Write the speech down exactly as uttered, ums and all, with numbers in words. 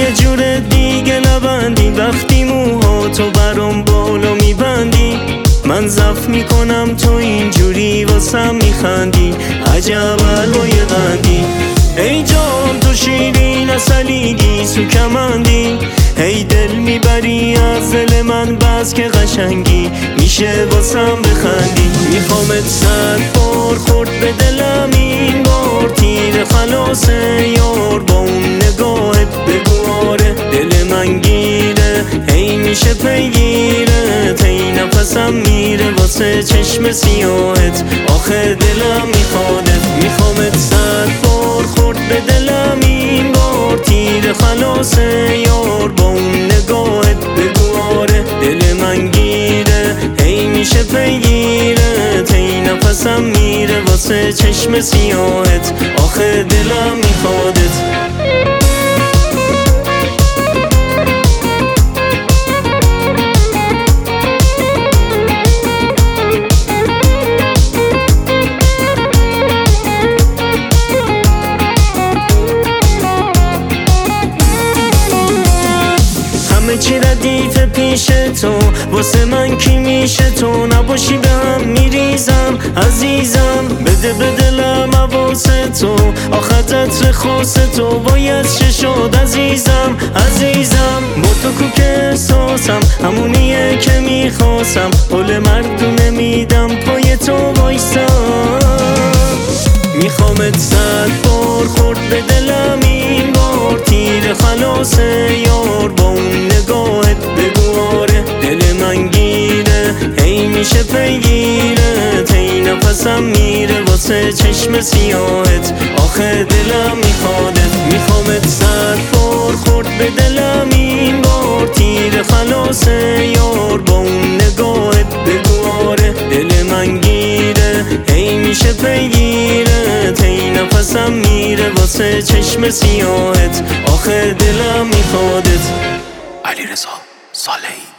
یه جور دیگه نبندی وقتی موها تو برام بالا میبندی. من ضعف میکنم تو اینجوری واسم میخندی، عجب الوای قندی. ای جان تو شیرین اصلیدی سو کمندی، هی دل میبری از دل من بس که قشنگی میشه واسم بخندی. میخوامت صد بار خورد به دلم این بار، تیر خلاصه یار با اون نگاهت بگو آره دل من گیره، هی میشه پیگیره تی نفسم میره واسه چشم سیاهت، آخه دلم میخوادت. میخوامت صد بار خورد به دلم این بار، تیر خلاصه یار با اون نگاهت بگو آره دل من گیره، هی میشه پیگیره تی نفسم میره واسه چشم سیاهت، آخه دلم میخوادت. همه چی ردیف پیش تو، واسه من کی میشه تو، نباشی به هم میریزم عزیزم، بده به دلم حواسه تو، آخه عطر خاص تو باید ششاد عزیزم عزیزم. با تو کو که احساسم همونیه که میخواستم، قول مردونه میدم پای تو وایسم. میخوامت صد بار خورد به دلم این بار، تیر خلاصه یار با اون نگاهت بگو آره دل من گیره، هی میشه پیگیره تی نفسم میره واسه چشم سیاهت، آخه دلم میخوادت. میخوامت صد بار خورد به دلم این بار، تیر خلاصه یار با اون نگاهت بگو آره دل من گیره، هی میشه پیگیره تی نفسم میره واسه چشم سیاهت، آخه دلم میخوادت. علیرضا صالحی.